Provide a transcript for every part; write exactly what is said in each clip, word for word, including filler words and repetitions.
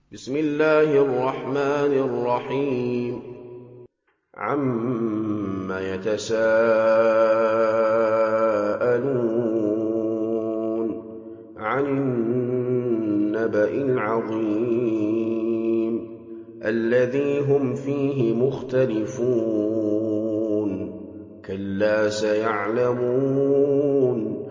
بسم الله الرحمن الرحيم عَمَّ يَتَسَاءَلُونَ عَنِ النَّبَإِ الْعَظِيمِ الَّذِي هُمْ فِيهِ مُخْتَلِفُونَ كَلَّا سَيَعْلَمُونَ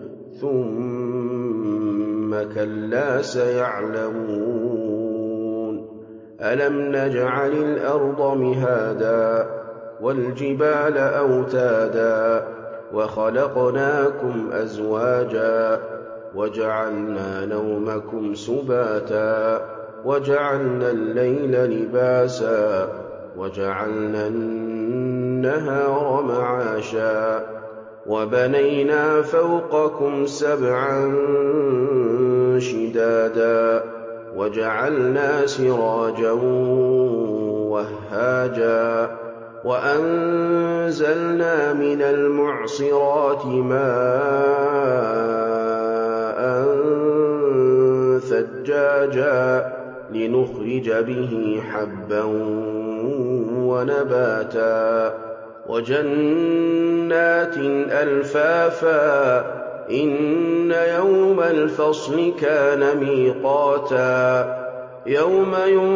ثُمَّ كَلَّا سَيَعْلَمُونَ أَلَمْ نَجْعَلِ الْأَرْضَ مِهَادًا وَالْجِبَالَ أَوْتَادًا وَخَلَقْنَاكُمْ أَزْوَاجًا وَجَعَلْنَا نَوْمَكُمْ سُبَاتًا وَجَعَلْنَا اللَّيْلَ لِبَاسًا وَجَعَلْنَا النَّهَارَ مَعَاشًا وَبَنَيْنَا فَوْقَكُمْ سَبْعًا شِدَادًا وَجَعَلْنَا سِرَاجًا وَهَّاجًا وَأَنزَلْنَا مِنَ الْمُعْصِرَاتِ مَاءً ثَجَّاجًا لِّنُخْرِجَ بِهِ حَبًّا وَنَبَاتًا وَجَنَّاتٍ أَلْفَافًا إِنَّ يَوْمَ الْفَصْلِ كَانَ مِيقَاتًا يَوْمَ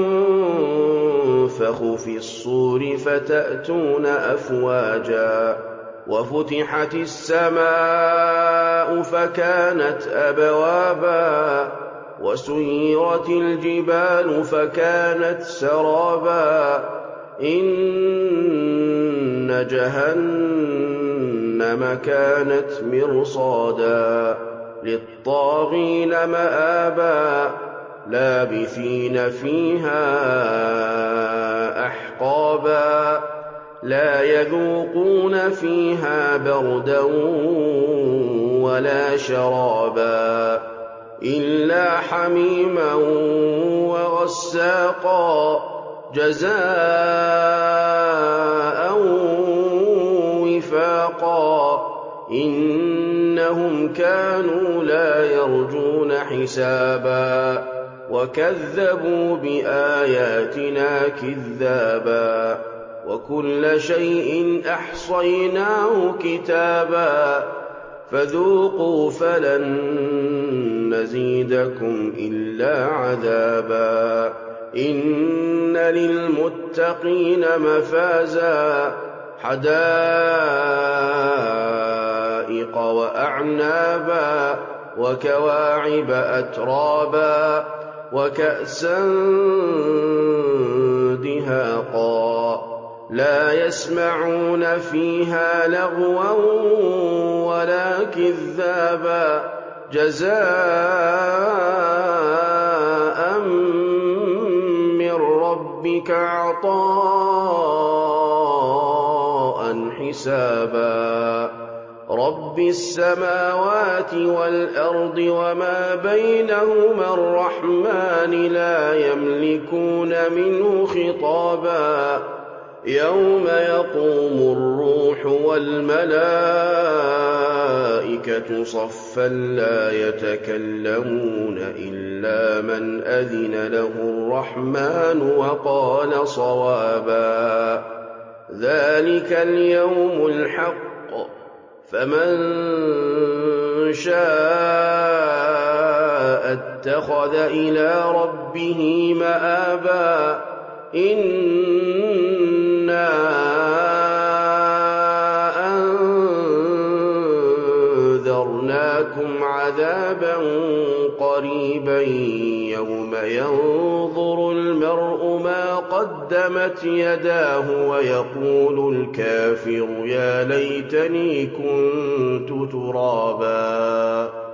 يُنفَخُ فِي الصُّورِ فَتَأْتُونَ أَفْوَاجًا وَفُتِحَتِ السَّمَاءُ فَكَانَتْ أَبْوَابًا وَسُيِّرَتِ الْجِبَالُ فَكَانَتْ سَرَابًا إِنَّ جَهَنَّمَ كَانَتْ مِرْصَادًا لِّلطَّاغِينَ مَآبًا لَّابِثِينَ فِيهَا أَحْقَابًا لَّا يَذُوقُونَ فِيهَا بَرْدًا وَلَا شَرَابًا إِلَّا حَمِيمًا وَغَسَّاقًا جَزَاءً وِفَاقًا إِنَّهُمْ كَانُوا لَا يَرْجُونَ حِسَابًا وَكَذَّبُوا بِآيَاتِنَا كِذَّابًا وَكُلَّ شَيْءٍ أَحْصَيْنَاهُ كِتَابًا فَذُوقُوا فَلَن نَّزِيدَكُمْ إِلَّا عَذَابًا إِنَّ لِلْمُتَّقِينَ مَفَازًا حَدَائِقَ وَأَعْنَابًا وَكَوَاعِبَ أَتْرَابًا وَكَأْسًا دِهَاقًا لَّا يَسْمَعُونَ فِيهَا لَغْوًا وَلَا كِذَّابًا جَزَاءً مِّن رَّبِّكَ عَطَاءً حِسَابًا رَّبِّ السَّمَاوَاتِ وَالْأَرْضِ وَمَا بَيْنَهُمَا الرَّحْمَٰنِ لَا يَمْلِكُونَ مِنْهُ خِطَابًا يَوْمَ يَقُومُ الرُّوحُ وَالْمَلَائِكَةُ صَفًّا لَّا يَتَكَلَّمُونَ إِلَّا مَنْ أَذِنَ لَهُ الرَّحْمَٰنُ وَقَالَ صَوَابًا ذَٰلِكَ الْيَوْمُ الْحَقُّ فَمَن شَاءَ اتَّخَذَ إِلَىٰ رَبِّهِ مَآبًا إِنَّا أَنذَرْنَاكُمْ عَذَابًا قَرِيبًا يَوْمَ يَنظُرُ الْمَرْءُ مَا قَدَّمَتْ يَدَاهُ وَيَقُولُ الْكَافِرُ يَا لَيْتَنِي كُنتُ تُرَابًا